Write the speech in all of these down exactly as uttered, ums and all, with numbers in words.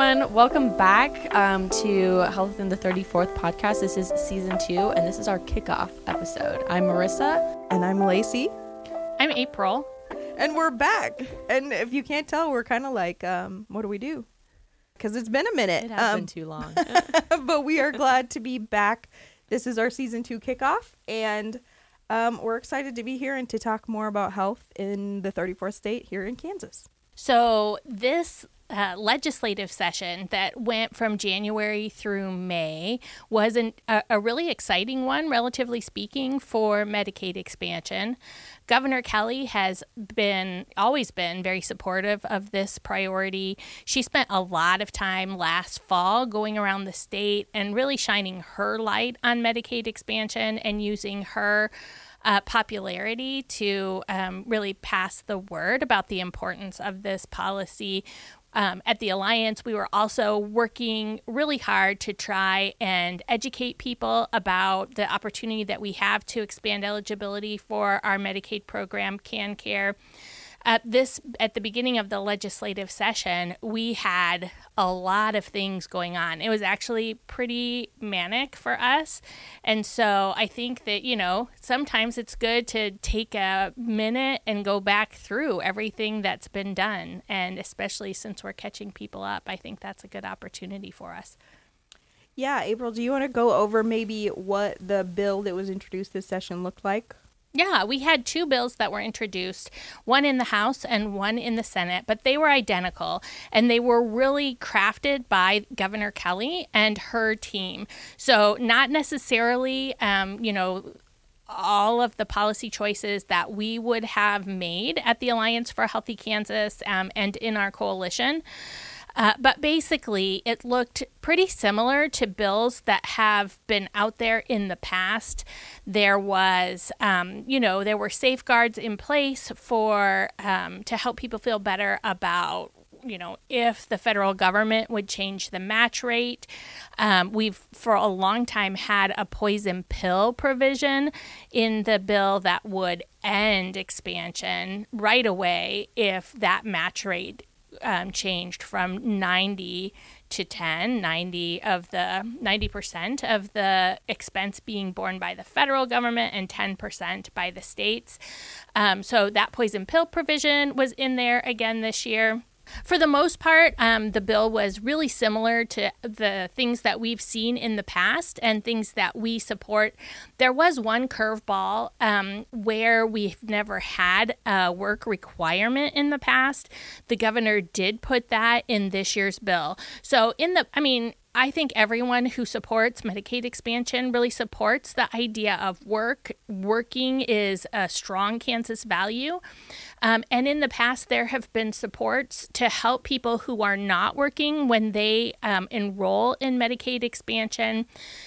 everyone. Welcome back um, to Health in the thirty-fourth podcast. This is season two, and this is our kickoff episode. I'm Marissa. And I'm Lacey. I'm April. And we're back. And if you can't tell, we're kind of like, um, what do we do? Because it's been a minute. It has um, been too long. But we are glad to be back. This is our season two kickoff, and um, we're excited to be here and to talk more about health in the thirty-fourth state here in Kansas. So this uh, legislative session that went from January through May was an, a, a really exciting one, relatively speaking, for Medicaid expansion. Governor Kelly has been, always been very supportive of this priority. She spent a lot of time last fall going around the state and really shining her light on Medicaid expansion and using her Uh, popularity to um, really pass the word about the importance of this policy. Um, at the Alliance, we were also working really hard to try and educate people about the opportunity that we have to expand eligibility for our Medicaid program, CanCare. At this, at the beginning of the legislative session, we had a lot of things going on. It was actually pretty manic for us. And so I think that, you know, sometimes it's good to take a minute and go back through everything that's been done. And especially since we're catching people up, I think that's a good opportunity for us. Yeah, April, do you want to go over maybe what the bill that was introduced this session looked like? Yeah, we had two bills that were introduced, one in the House and one in the Senate, but they were identical, and they were really crafted by Governor Kelly and her team. So not necessarily, um, you know, all of the policy choices that we would have made at the Alliance for a Healthy Kansas um, and in our coalition. Uh, but basically, it looked pretty similar to bills that have been out there in the past. There was, um, you know, there were safeguards in place for um, to help people feel better about, you know, if the federal government would change the match rate. Um, we've, for a long time, had a poison pill provision in the bill that would end expansion right away if that match rate Um, changed from ninety to ten, ninety of the ninety percent of the expense being borne by the federal government and ten percent by the states. Um, so that poison pill provision was in there again this year. For the most part, um, the bill was really similar to the things that we've seen in the past and things that we support. There was one curveball um, where we've never had a work requirement in the past. The governor did put that in this year's bill. So in the, I mean, I think everyone who supports Medicaid expansion really supports the idea of work. Working is a strong Kansas value. Um, and in the past, there have been supports to help people who are not working when they um, enroll in Medicaid expansion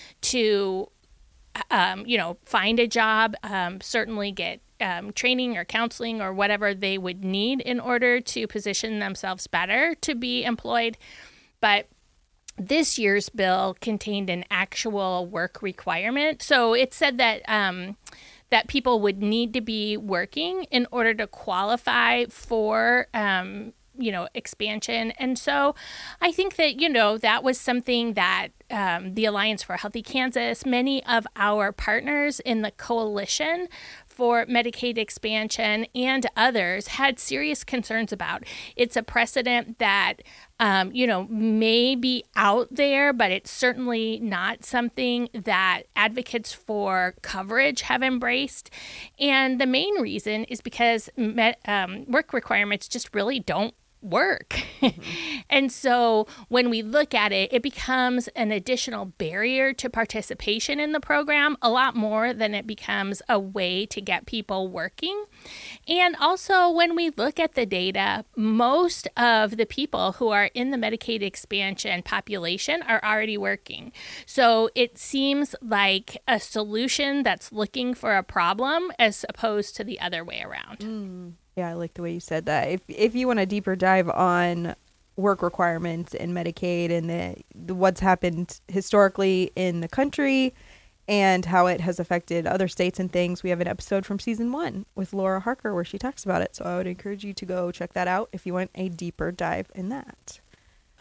to, um, you know, find a job, um, certainly get um, training or counseling or whatever they would need in order to position themselves better to be employed. But this year's bill contained an actual work requirement. So it said that um, that people would need to be working in order to qualify for, um, you know, expansion. And so I think that, you know, that was something that um, the Alliance for a Healthy Kansas, many of our partners in the coalition for Medicaid expansion and others had serious concerns about. It's a precedent that, um, you know, may be out there, but it's certainly not something that advocates for coverage have embraced. And the main reason is because met, um, work requirements just really don't work. Mm-hmm. And so when we look at it, it becomes an additional barrier to participation in the program, a lot more than it becomes a way to get people working. And also when we look at the data, most of the people who are in the Medicaid expansion population are already working. So it seems like a solution that's looking for a problem as opposed to the other way around. Mm. Yeah, I like the way you said that. If if you want a deeper dive on work requirements in Medicaid and the, the what's happened historically in the country and how it has affected other states and things, we have an episode from season one with Laura Harker where she talks about it. So I would encourage you to go check that out if you want a deeper dive in that.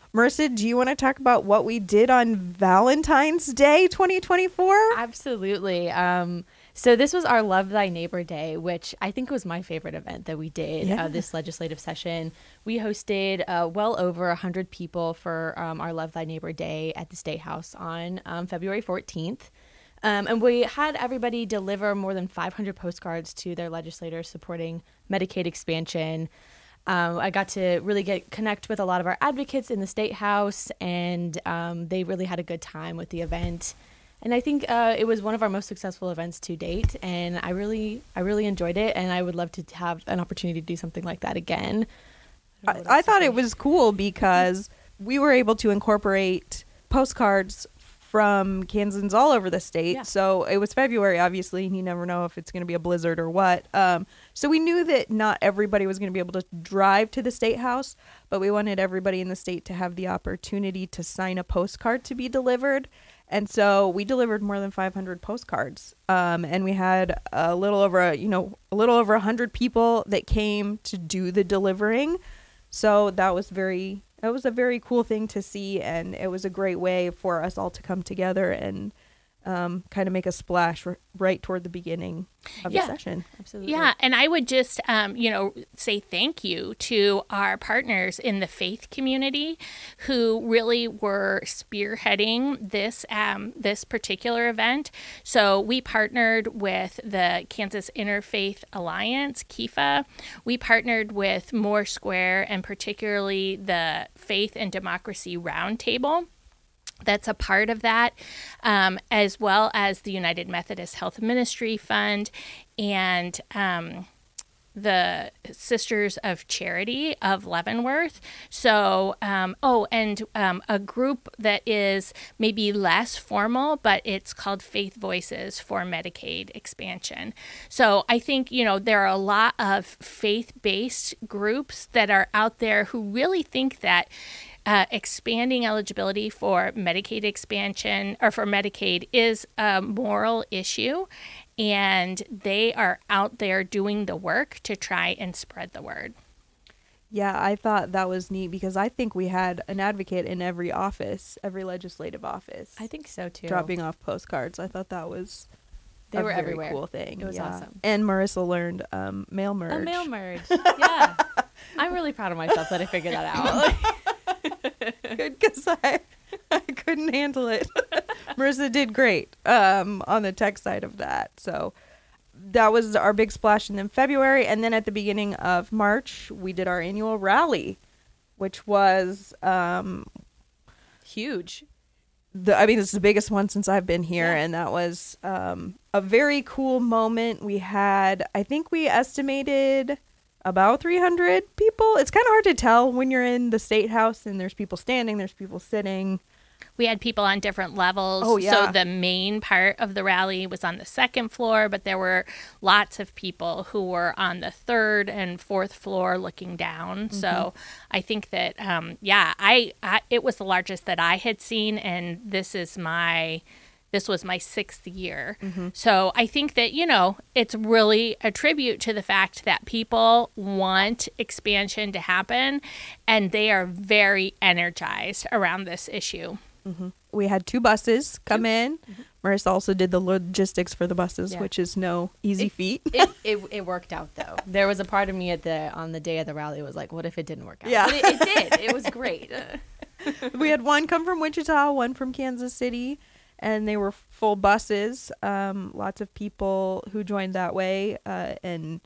Marissa, do you want to talk about what we did on Valentine's Day twenty twenty-four? Absolutely. Um, so this was our Love Thy Neighbor Day, which I think was my favorite event that we did Yeah. uh, this legislative session. We hosted uh, well over one hundred people for um, our Love Thy Neighbor Day at the State House on um, February fourteenth. Um, and we had everybody deliver more than five hundred postcards to their legislators supporting Medicaid expansion. Um, I got to really get connect with a lot of our advocates in the State House, and um, they really had a good time with the event. And I think uh, it was one of our most successful events to date, and I really, I really enjoyed it, and I would love to have an opportunity to do something like that again. I, I, I thought it was cool because we were able to incorporate postcards from Kansans all over the state. Yeah. So it was February, obviously, and you never know if it's going to be a blizzard or what. Um, so we knew that not everybody was going to be able to drive to the State House, but we wanted everybody in the state to have the opportunity to sign a postcard to be delivered. And so we delivered more than five hundred postcards. Um, and we had a little over, a, you know, a little over one hundred people that came to do the delivering. So that was very, it was a very cool thing to see. And it was a great way for us all to come together and um, kind of make a splash r- right toward the beginning of Yeah. the session. Absolutely. Yeah, and I would just, um, you know, say thank you to our partners in the faith community who really were spearheading this um, this particular event. So we partnered with the Kansas Interfaith Alliance, K I F A. We partnered with Moore Square, and particularly the Faith and Democracy Roundtable. That's a part of that, um, as well as the United Methodist Health Ministry Fund and um, the Sisters of Charity of Leavenworth. So, um, oh, and um, a group that is maybe less formal, but it's called Faith Voices for Medicaid Expansion. So I think, you know, there are a lot of faith-based groups that are out there who really think that Uh, expanding eligibility for Medicaid expansion or for Medicaid is a moral issue, and they are out there doing the work to try and spread the word. Yeah, I thought that was neat because I think we had an advocate in every office, every legislative office, I think so too. dropping off postcards. I thought that was They a were very everywhere. cool thing. It was yeah. awesome. And Marissa learned um, mail merge. A mail merge. Yeah. I'm really proud of myself that I figured that out. Good, because I, I couldn't handle it. Marissa did great um, on the tech side of that. So that was our big splash. And then February, and then at the beginning of March, we did our annual rally, which was um, Huge. the I mean, this is the biggest one since I've been here, Yeah. and that was um, a very cool moment. We had, I think we estimated about three hundred people. It's kind of hard to tell when you're in the State House and there's people standing, there's people sitting. We had people on different levels. Oh, yeah. So the main part of the rally was on the second floor, but there were lots of people who were on the third and fourth floor looking down. Mm-hmm. So I think that, um, yeah, I, I it was the largest that I had seen, and this is my this was my sixth year. Mm-hmm. So I think that, you know, it's really a tribute to the fact that people want expansion to happen, and they are very energized around this issue. Mm-hmm. We had two buses come in. Mm-hmm. Marissa also did the logistics for the buses, Yeah. which is no easy It- feat. it, it it worked out though. There was a part of me at the on the day of the rally was like, what if it didn't work out? Yeah. But it, it did. It was great. We had one come from Wichita, one from Kansas City, and they were full buses. Um, lots of people who joined that way uh, and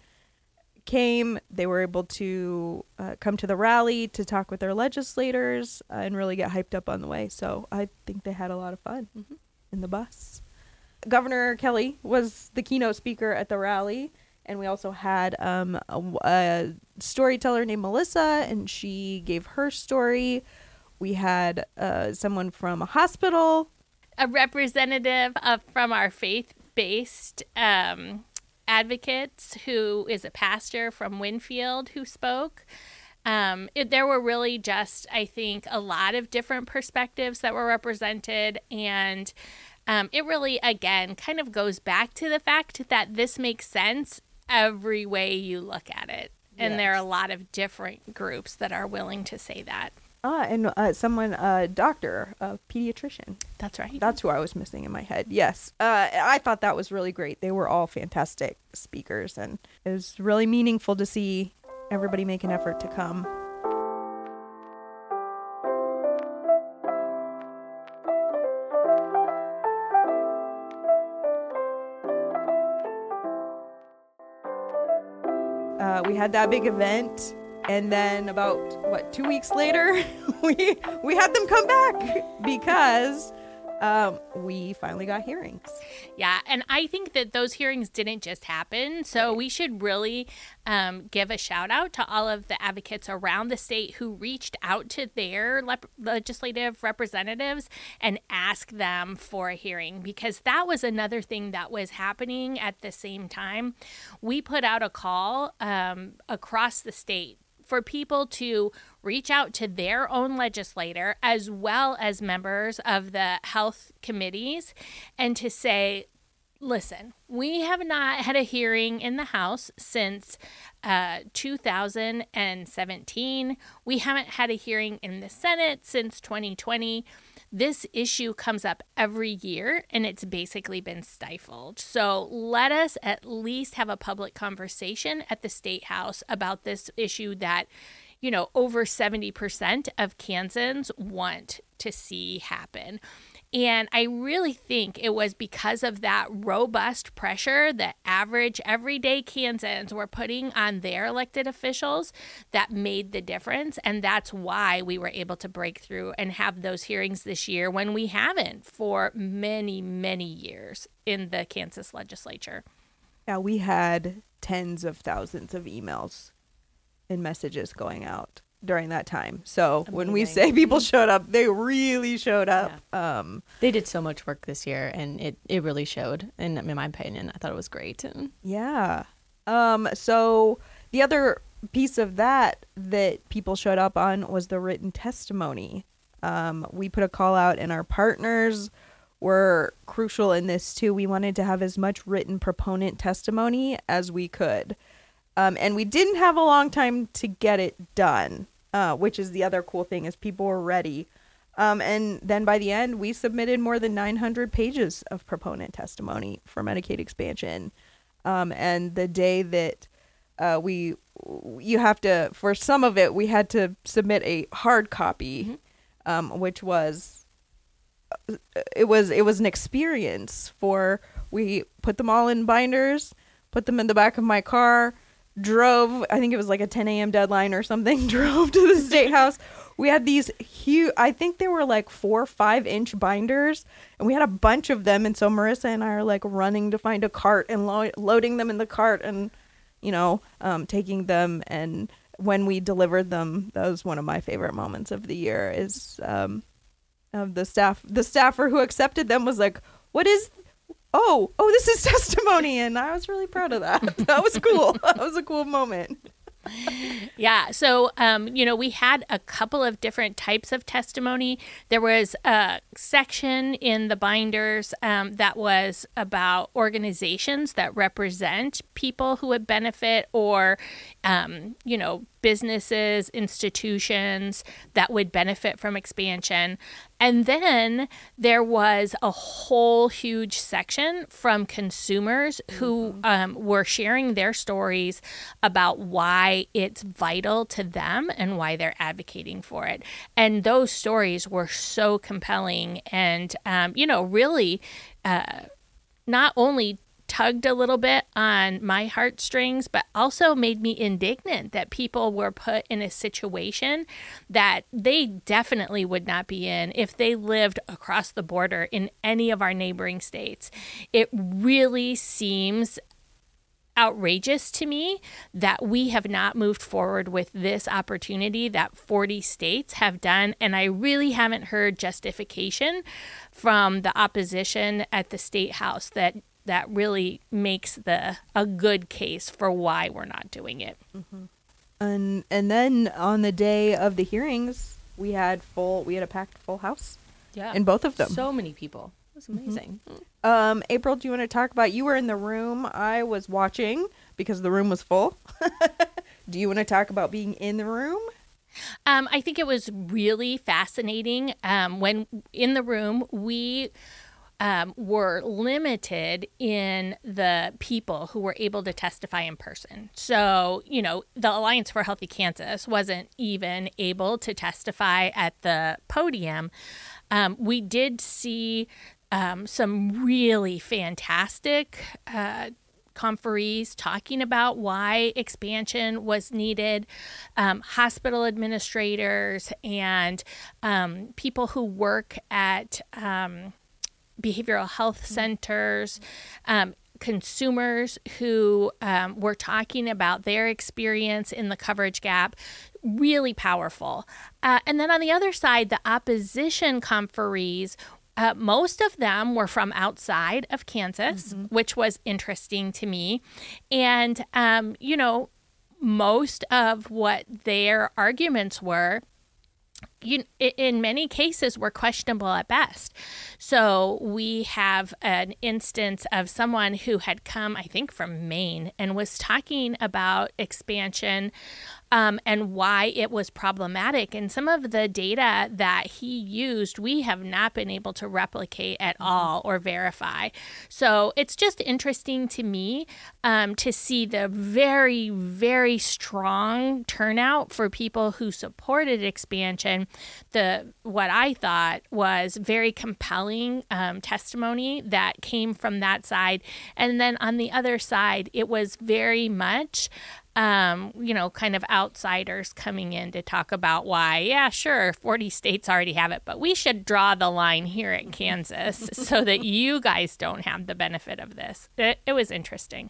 came. They were able to uh, come to the rally to talk with their legislators uh, and really get hyped up on the way. So I think they had a lot of fun Mhm. in the bus. Governor Kelly was the keynote speaker at the rally. And we also had um, a, a storyteller named Melissa, and she gave her story. We had uh, someone from a hospital. A representative of from our faith-based um, advocates who is a pastor from Winfield who spoke. Um, it, there were really just, I think, a lot of different perspectives that were represented, and um, it really, again, kind of goes back to the fact that this makes sense every way you look at it. And there are a Yes. lot of different groups that are willing to say that. Ah, and uh, someone, a doctor, a pediatrician. That's right. That's who I was missing in my head. Yes. Uh, I thought that was really great. They were all fantastic speakers, and it was really meaningful to see everybody make an effort to come. Uh, we had that big event, and then about what two weeks later, we we had them come back because um, we finally got hearings. Yeah, and I think that those hearings didn't just happen. So we should really um, give a shout out to all of the advocates around the state who reached out to their lep- legislative representatives and asked them for a hearing, because that was another thing that was happening at the same time. We put out a call um, across the state for people to reach out to their own legislator as well as members of the health committees and to say, listen, we have not had a hearing in the House since uh, two thousand seventeen. We haven't had a hearing in the Senate since twenty twenty. This issue comes up every year, and it's basically been stifled. So let us at least have a public conversation at the State House about this issue that, you know, over seventy percent of Kansans want to see happen. And I really think it was because of that robust pressure that average everyday Kansans were putting on their elected officials that made the difference. And that's why we were able to break through and have those hearings this year when we haven't for many, many years in the Kansas legislature. Yeah, we had tens of thousands of emails and messages going out during that time. So Amazing. When we say people showed up, they really showed up. Yeah. Um, they did so much work this year, and it, it really showed. And in my opinion, I thought it was great. Yeah. Um, so the other piece of that that people showed up on was the written testimony. Um, we put a call out, and our partners were crucial in this too. We wanted to have as much written proponent testimony as we could. Um, and we didn't have a long time to get it done. Uh, which is the other cool thing, is people were ready. Um, and then by the end, we submitted more than nine hundred pages of proponent testimony for Medicaid expansion. Um, and the day that uh, we, you have to, for some of it, we had to submit a hard copy, mm-hmm. um, which was, it was, it was an experience for, we put them all in binders, put them in the back of my car, drove, I think it was like a ten a.m. deadline or something, drove to the State House. We had these huge, I think they were like four, five inch binders, and we had a bunch of them. And so Marissa and I are like running to find a cart and lo- loading them in the cart and, you know, um, taking them. And when we delivered them, that was one of my favorite moments of the year, is um, of the staff, the staffer who accepted them was like, what is Oh, oh, this is testimony. And I was really proud of that. That was cool. That was a cool moment. Yeah. So, um, you know, we had a couple of different types of testimony. There was a section in the binders um, that was about organizations that represent people who would benefit, or, um, you know, businesses, institutions that would benefit from expansion. And then there was a whole huge section from consumers who um, were sharing their stories about why it's vital to them and why they're advocating for it. And those stories were so compelling and, um, you know, really uh, not only tugged a little bit on my heartstrings, but also made me indignant that people were put in a situation that they definitely would not be in if they lived across the border in any of our neighboring states. It really seems outrageous to me that we have not moved forward with this opportunity that forty states have done. And I really haven't heard justification from the opposition at the State House that that really makes the a good case for why we're not doing it. Mm-hmm. And and then on the day of the hearings, we had full we had a packed full house. Yeah, in both of them. So many people. It was amazing. Mm-hmm. Um, April, do you want to talk about? You were in the room. I was watching because the room was full. Do you want to talk about being in the room? Um, I think it was really fascinating. Um, when in the room, we um, were limited in the people who were able to testify in person. So, you know, the Alliance for Healthy Kansas wasn't even able to testify at the podium. Um, we did see um, some really fantastic uh conferees talking about why expansion was needed, um, hospital administrators and um, people who work at um, behavioral health centers, um, consumers who um, were talking about their experience in the coverage gap. Really powerful. Uh, and then on the other side, the opposition conferees, Uh, most of them were from outside of Kansas, mm-hmm. which was interesting to me. And, um, you know, most of what their arguments were, you, in many cases, were questionable at best. So we have an instance of someone who had come, I think, from Maine and was talking about expansion Um, and why it was problematic. And some of the data that he used, we have not been able to replicate at all or verify. So it's just interesting to me um, to see the very, very strong turnout for people who supported expansion. The what I thought was very compelling um, testimony that came from that side. And then on the other side, it was very much Um, you know, kind of outsiders coming in to talk about why, yeah, sure, forty states already have it, but we should draw the line here at Kansas so that you guys don't have the benefit of this. It, it was interesting.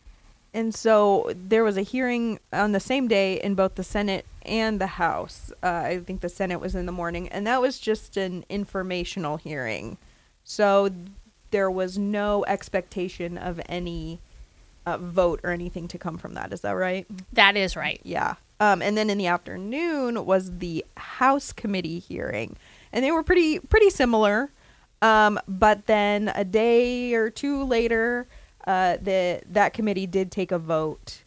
And so there was a hearing on the same day in both the Senate and the House. Uh, I think the Senate was in the morning, and that was just an informational hearing. So there was no expectation of any Uh, vote or anything to come from that. Is that right? That is right. Yeah. Um, and then in the afternoon was the House committee hearing, and they were pretty pretty similar. Um, but then a day or two later, uh, the that committee did take a vote,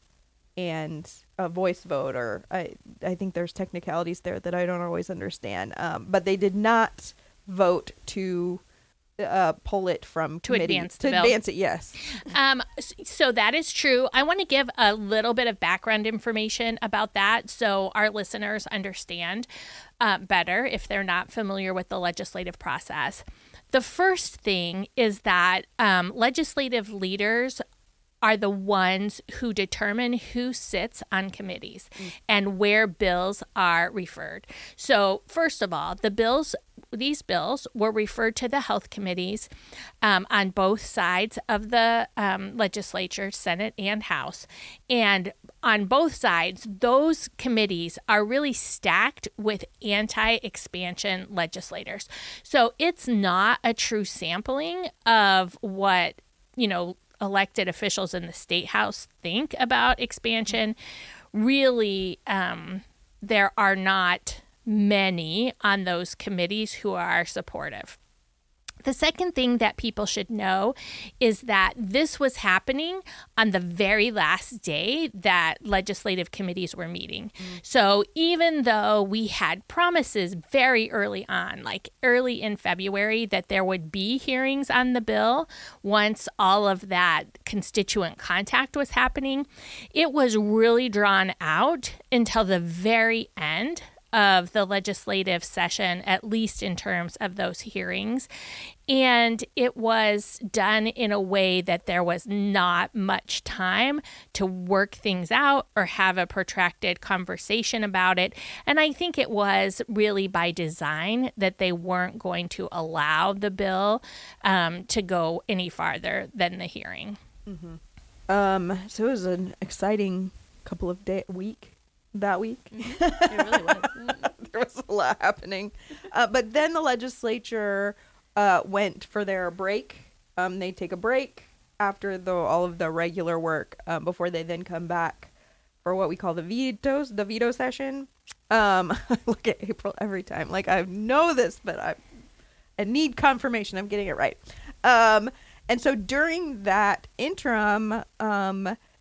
and a voice vote, or I I think there's technicalities there that I don't always understand. Um, but they did not vote to Uh, pull it from to committee. advance the to bill. advance it. Yes. Um, so that is true. I want to give a little bit of background information about that so our listeners understand uh, better if they're not familiar with the legislative process. The first thing is that um, legislative leaders are the ones who determine who sits on committees mm. and where bills are referred. So first of all, the bills, these bills were referred to the health committees um, on both sides of the um, legislature, Senate and House. And on both sides, those committees are really stacked with anti-expansion legislators. So it's not a true sampling of what, you know, elected officials in the state house think about expansion. Really, um, there are not many on those committees who are supportive. The second thing that people should know is that this was happening on the very last day that legislative committees were meeting. Mm. So even though we had promises very early on, like early in February, that there would be hearings on the bill once all of that constituent contact was happening, it was really drawn out until the very end of the legislative session, at least in terms of those hearings. And it was done in a way that there was not much time to work things out or have a protracted conversation about it. And I think it was really by design that they weren't going to allow the bill um, to go any farther than the hearing. Mm-hmm. Um, so it was an exciting couple of day week. That week. Mm-hmm. It really was. There was a lot happening. Uh, but then the legislature uh, went for their break. Um, they take a break after the, all of the regular work um, before they then come back for what we call the vetoes, the veto session. Um, I look at April every time. Like, I know this, but I, I need confirmation I'm getting it right. Um, and so during that interim, um,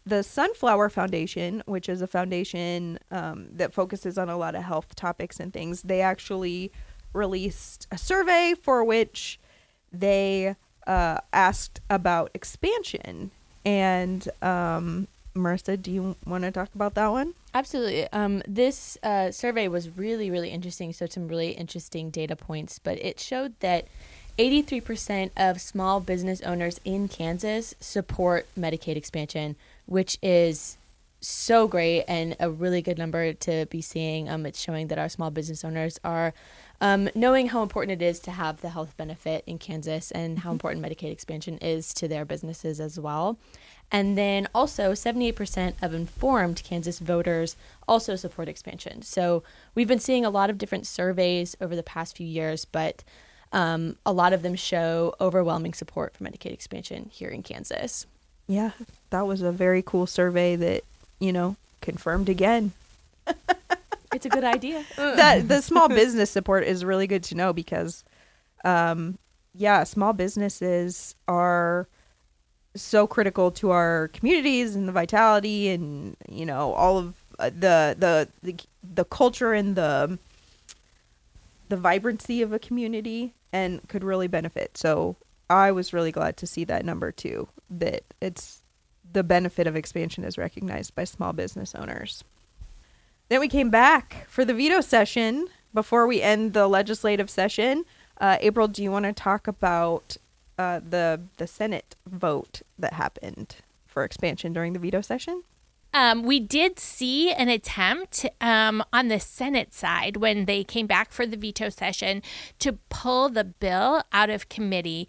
the Sunflower Foundation, which is a foundation um, that focuses on a lot of health topics and things, they actually released a survey for which they uh, asked about expansion. And um, Marissa, do you want to talk about that one? Absolutely. Um, this uh, survey was really, really interesting. So some really interesting data points, but it showed that eighty-three percent of small business owners in Kansas support Medicaid expansion, which is so great and a really good number to be seeing. Um, it's showing that our small business owners are um, knowing how important it is to have the health benefit in Kansas and how important Medicaid expansion is to their businesses as well. And then also seventy-eight percent of informed Kansas voters also support expansion. So we've been seeing a lot of different surveys over the past few years, but um, a lot of them show overwhelming support for Medicaid expansion here in Kansas. Yeah, that was a very cool survey that, you know, confirmed again. It's a good idea. That the small business support is really good to know because, um, yeah, small businesses are so critical to our communities and the vitality and, you know, all of uh, the, the the the culture and the the vibrancy of a community and could really benefit. So I was really glad to see that number too, that it's the benefit of expansion is recognized by small business owners. Then we came back for the veto session before we end the legislative session. Uh, April, do you want to talk about uh, the the Senate vote that happened for expansion during the veto session? Um, we did see an attempt um, on the Senate side when they came back for the veto session to pull the bill out of committee.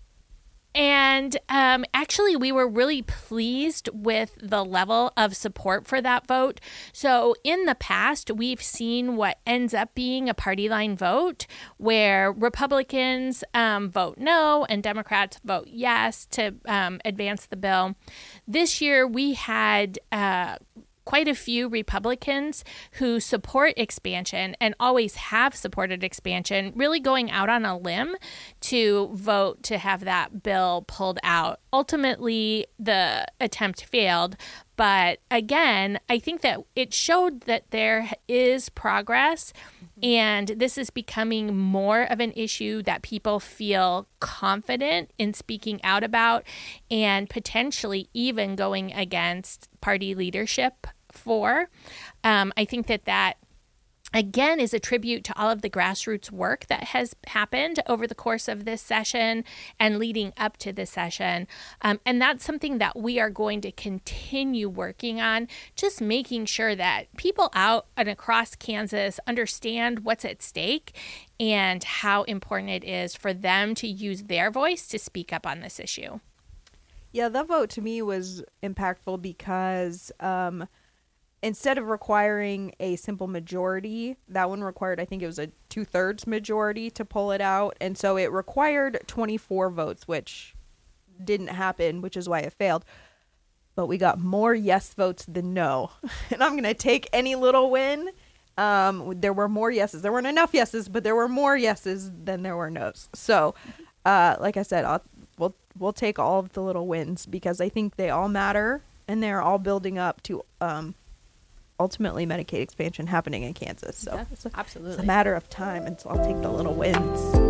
And um, actually, we were really pleased with the level of support for that vote. So in the past, we've seen what ends up being a party line vote where Republicans um, vote no and Democrats vote yes to um, advance the bill. This year, we had uh, quite a few Republicans who support expansion and always have supported expansion, really going out on a limb to vote to have that bill pulled out. Ultimately, the attempt failed. But again, I think that it showed that there is progress, and this is becoming more of an issue that people feel confident in speaking out about and potentially even going against party leadership for. Um, I think that that again is a tribute to all of the grassroots work that has happened over the course of this session and leading up to this session. Um, and that's something that we are going to continue working on, just making sure that people out and across Kansas understand what's at stake and how important it is for them to use their voice to speak up on this issue. Yeah, that vote to me was impactful because um, instead of requiring a simple majority, that one required, I think it was a two-thirds majority to pull it out. And so it required twenty-four votes, which didn't happen, which is why it failed. But we got more yes votes than no. And I'm going to take any little win. Um, there were more yeses. There weren't enough yeses, but there were more yeses than there were no's. So, uh, like I said, I'll, we'll we'll take all of the little wins because I think they all matter and they're all building up to um, ultimately Medicaid expansion happening in Kansas. So Yeah, it's, a, absolutely. it's a matter of time, and so I'll take the little wins.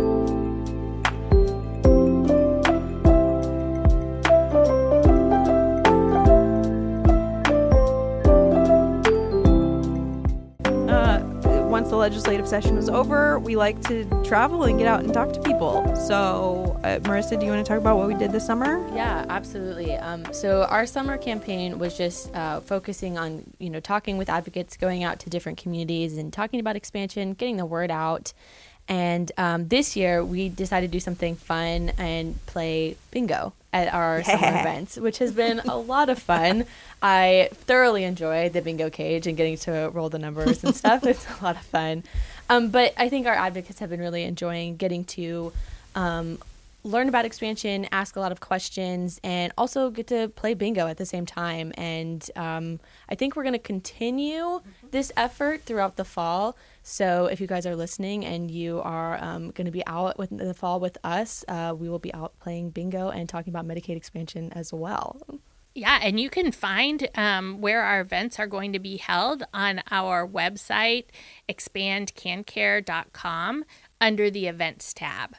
Once the legislative session was over, we like to travel and get out and talk to people. So, uh, Marissa, do you want to talk about what we did this summer? Yeah, absolutely. Um, so our summer campaign was just uh, focusing on, you know, talking with advocates, going out to different communities and talking about expansion, getting the word out. And um, this year we decided to do something fun and play bingo at our Yeah. summer events, which has been a lot of fun. I thoroughly enjoy the bingo cage and getting to roll the numbers and stuff. It's a lot of fun. Um, but I think our advocates have been really enjoying getting to um, learn about expansion, ask a lot of questions, and also get to play bingo at the same time. And um, I think we're going to continue this effort throughout the fall. So if you guys are listening and you are um, going to be out with, in the fall with us, uh, we will be out playing bingo and talking about Medicaid expansion as well. Yeah, and you can find um, where our events are going to be held on our website, expand can care dot com, under the events tab.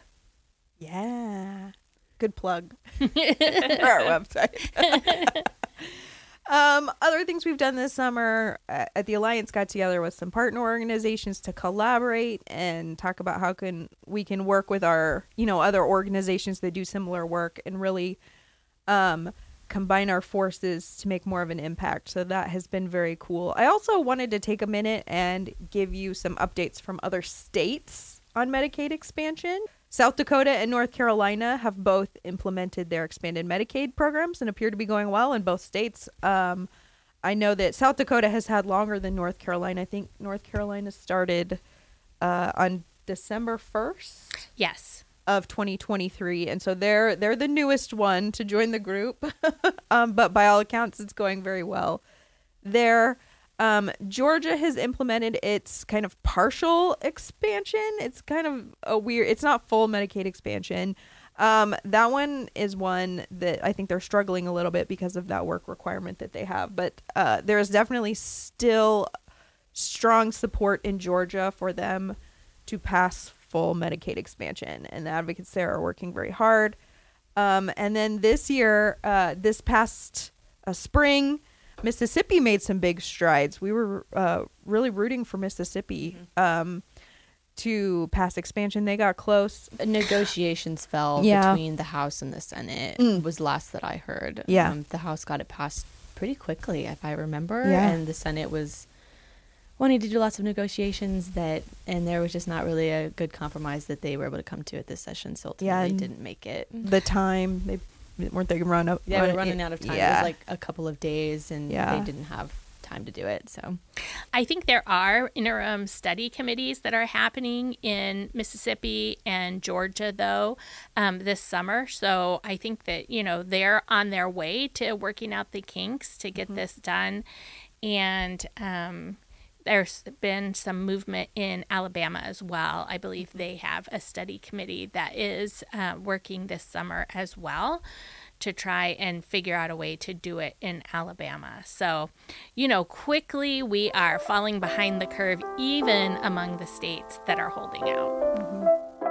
Yeah. Good plug for our website. um, other things we've done this summer uh, at the Alliance, got together with some partner organizations to collaborate and talk about how can we can work with our, you know, other organizations that do similar work and really um, combine our forces to make more of an impact. So that has been very cool. I also wanted to take a minute and give you some updates from other states on Medicaid expansion. South Dakota and North Carolina have both implemented their expanded Medicaid programs and appear to be going well in both states. Um, I know that South Dakota has had longer than North Carolina. I think North Carolina started uh, on December first. Yes. Of twenty twenty-three, and so they're they're the newest one to join the group. um, but by all accounts, it's going very well. There, um, Georgia has implemented its kind of partial expansion. It's kind of a weird. It's not full Medicaid expansion. Um, that one is one that I think they're struggling a little bit because of that work requirement that they have. But uh, there is definitely still strong support in Georgia for them to pass full Medicaid expansion, and the advocates there are working very hard. Um, and then this year, uh, this past uh, spring, Mississippi made some big strides. We were uh, really rooting for Mississippi um, to pass expansion. They got close. Negotiations fell Yeah. between the House and the Senate Mm. was last that I heard. Yeah. Um, the House got it passed pretty quickly, if I remember. Yeah. And the Senate was wanting to do lots of negotiations that, and there was just not really a good compromise that they were able to come to at this session. So ultimately Yeah, they and didn't make it. The time, they weren't they run up? Yeah, run, we're running out of time. Yeah. It was like a couple of days, and Yeah. they didn't have time to do it. So I think there are interim study committees that are happening in Mississippi and Georgia, though, um, this summer. So I think that, you know, they're on their way to working out the kinks to get mm-hmm. this done. And um, there's been some movement in Alabama as well. I believe they have a study committee that is uh, working this summer as well to try and figure out a way to do it in Alabama. So, you know, quickly we are falling behind the curve even among the states that are holding out. Mm-hmm.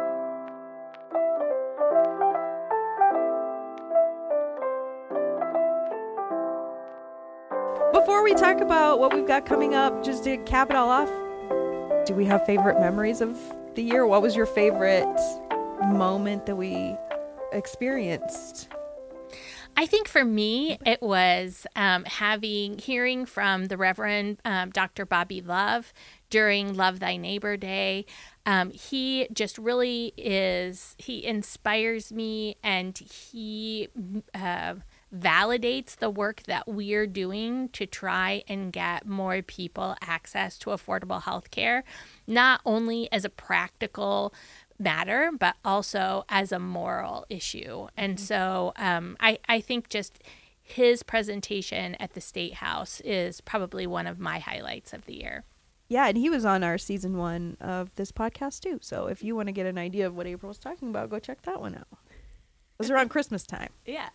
Before we talk about what we've got coming up, just to cap it all off, do we have favorite memories of the year? What was your favorite moment that we experienced? I think for me, it was um, having hearing from the Reverend um, Doctor Bobby Love during Love Thy Neighbor Day. Um, he just really is, he inspires me, and he uh, validates the work that we're doing to try and get more people access to affordable health care, not only as a practical matter, but also as a moral issue. And so um, I, I think just his presentation at the State House is probably one of my highlights of the year. Yeah, and he was on our season one of this podcast too. So if you want to get an idea of what April was talking about, go check that one out. It was around Christmas time. Yeah.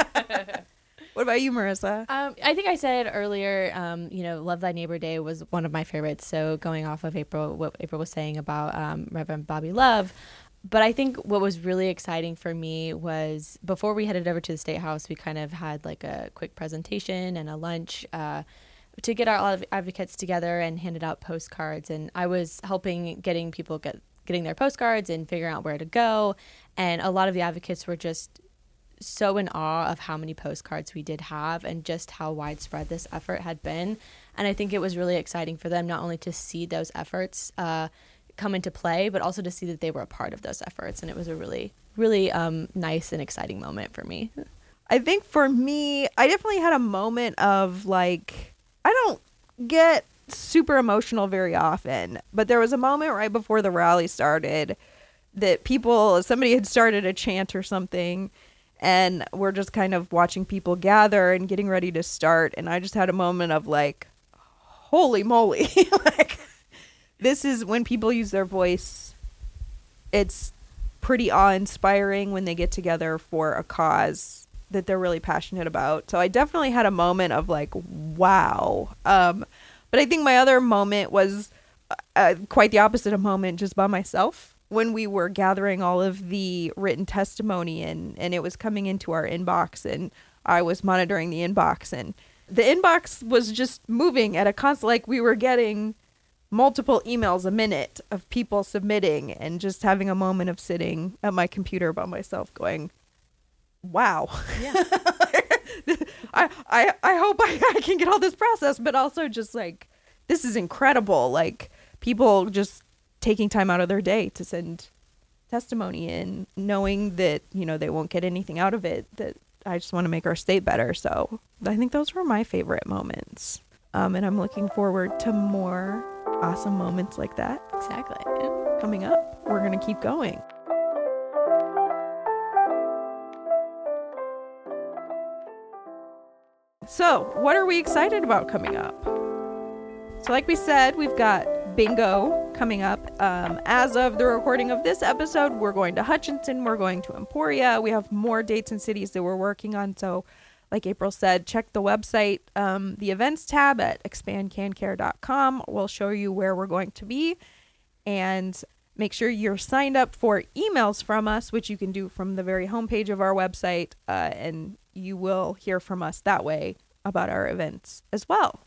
What about you, Marissa? Um, I think I said earlier, um, you know, Love Thy Neighbor Day was one of my favorites. So going off of April, what April was saying about um, Reverend Bobby Love. But I think what was really exciting for me was before we headed over to the State House, we kind of had like a quick presentation and a lunch uh, to get our advocates together and handed out postcards. And I was helping getting people get getting their postcards and figuring out where to go. And a lot of the advocates were just so in awe of how many postcards we did have and just how widespread this effort had been. And I think it was really exciting for them not only to see those efforts uh, come into play, but also to see that they were a part of those efforts. And it was a really, really um, nice and exciting moment for me. I think for me, I definitely had a moment of like, I don't get super emotional very often, but there was a moment right before the rally started that people, somebody had started a chant or something, and we're just kind of watching people gather and getting ready to start. And I just had a moment of like, holy moly. Like, this is when people use their voice. It's pretty awe-inspiring when they get together for a cause that they're really passionate about. So I definitely had a moment of like, wow. Um, but I think my other moment was uh, quite the opposite of moment, just by myself, when we were gathering all of the written testimony and, and it was coming into our inbox, and I was monitoring the inbox, and the inbox was just moving at a constant, like we were getting multiple emails a minute of people submitting, and just having a moment of sitting at my computer by myself going, wow. Yeah. I, I, I hope I, I can get all this processed, but also just like, this is incredible. Like, people just taking time out of their day to send testimony in, knowing that, you know, they won't get anything out of it, that I just want to make our state better. So I think those were my favorite moments. Um, and I'm looking forward to more awesome moments like that. Exactly. Coming up, we're going to keep going. So what are we excited about coming up? So like we said, we've got bingo coming up. Um, as of the recording of this episode, we're going to Hutchinson, we're going to Emporia. We have more dates and cities that we're working on. So like April said, check the website, um, the events tab at expand can care dot com. We'll show you where we're going to be, and make sure you're signed up for emails from us, which you can do from the very homepage of our website, uh, and you will hear from us that way about our events as well.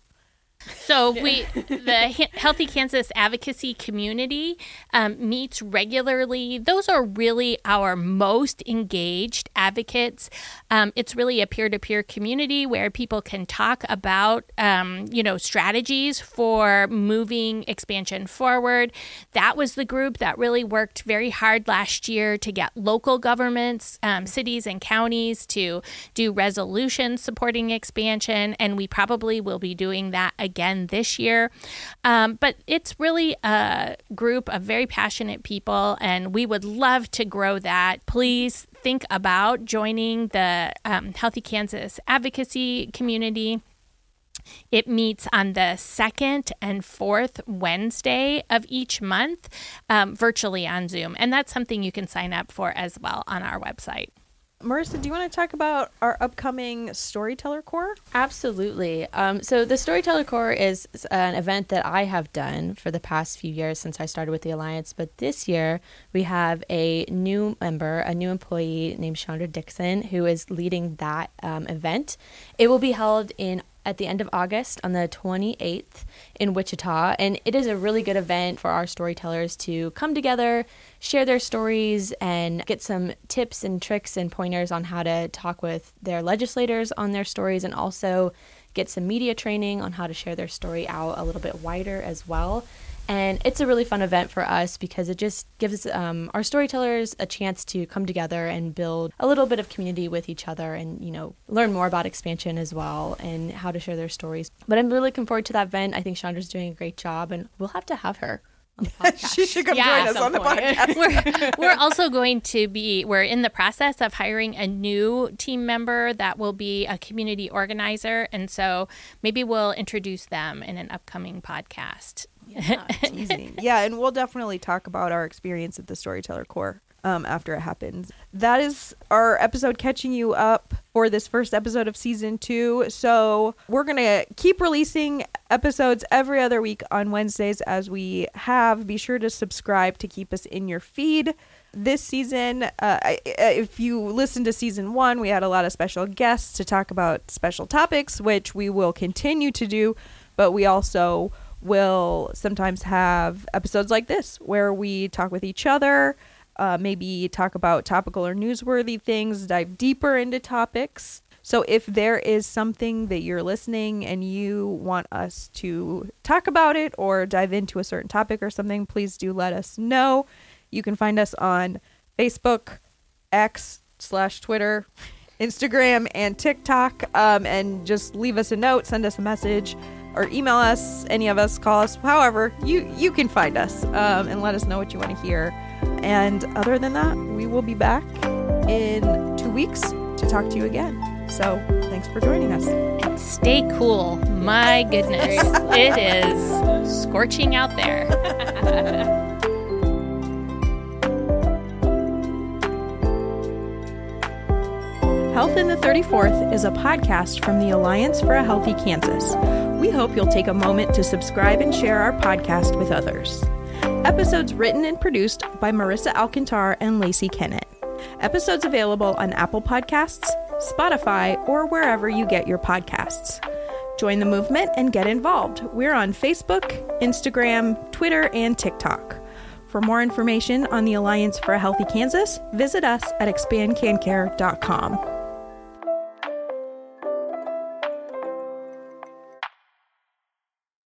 So we, the Healthy Kansas advocacy community um, meets regularly. Those are really our most engaged advocates. Um, it's really a peer-to-peer community where people can talk about, um, you know, strategies for moving expansion forward. That was the group that really worked very hard last year to get local governments, um, cities and counties to do resolutions supporting expansion, and we probably will be doing that again. again this year. Um, but it's really a group of very passionate people, and we would love to grow that. Please think about joining the um, Healthy Kansas advocacy community. It meets on the second and fourth Wednesday of each month, um, virtually on Zoom. And that's something you can sign up for as well on our website. Marissa, do you want to talk about our upcoming Storyteller Corps? Absolutely. Um, so the Storyteller Corps is an event that I have done for the past few years since I started with the Alliance. But this year we have a new member, a new employee named Chandra Dixon, who is leading that um, event. It will be held in at the end of August on the twenty-eighth in Wichita. And it is a really good event for our storytellers to come together, share their stories, and get some tips and tricks and pointers on how to talk with their legislators on their stories, and also get some media training on how to share their story out a little bit wider as well. And it's a really fun event for us because it just gives um, our storytellers a chance to come together and build a little bit of community with each other, and, you know, learn more about expansion as well and how to share their stories. But I'm really looking forward to that event. I think Chandra's doing a great job, and we'll have to have her on the podcast. She should come Yeah, join us on the podcast. we're, we're also going to be, we're in the process of hiring a new team member that will be a community organizer. And so maybe we'll introduce them in an upcoming podcast. Yeah. Teasing. Yeah, and we'll definitely talk about our experience at the Storyteller Corps um, after it happens. That is our episode catching you up for this first episode of season two. So we're going to keep releasing episodes every other week on Wednesdays as we have. Be sure to subscribe to keep us in your feed. This season, uh, if you listen to season one, we had a lot of special guests to talk about special topics, which we will continue to do, but we also will sometimes have episodes like this where we talk with each other, uh, maybe talk about topical or newsworthy things, dive deeper into topics. So if there is something that you're listening and you want us to talk about it or dive into a certain topic or something, please do let us know. You can find us on Facebook, X slash Twitter, Instagram, and TikTok, um, and just leave us a note, send us a message, or email us, any of us, call us, however, you, you can find us, um, and let us know what you want to hear. And other than that, we will be back in two weeks to talk to you again. So thanks for joining us. And stay cool. My goodness, it is scorching out there. Health in the thirty-fourth is a podcast from the Alliance for a Healthy Kansas. We hope you'll take a moment to subscribe and share our podcast with others. Episodes written and produced by Marissa Alcantar and Lacey Kennett. Episodes available on Apple Podcasts, Spotify, or wherever you get your podcasts. Join the movement and get involved. We're on Facebook, Instagram, Twitter, and TikTok. For more information on the Alliance for a Healthy Kansas, visit us at expand can care dot com.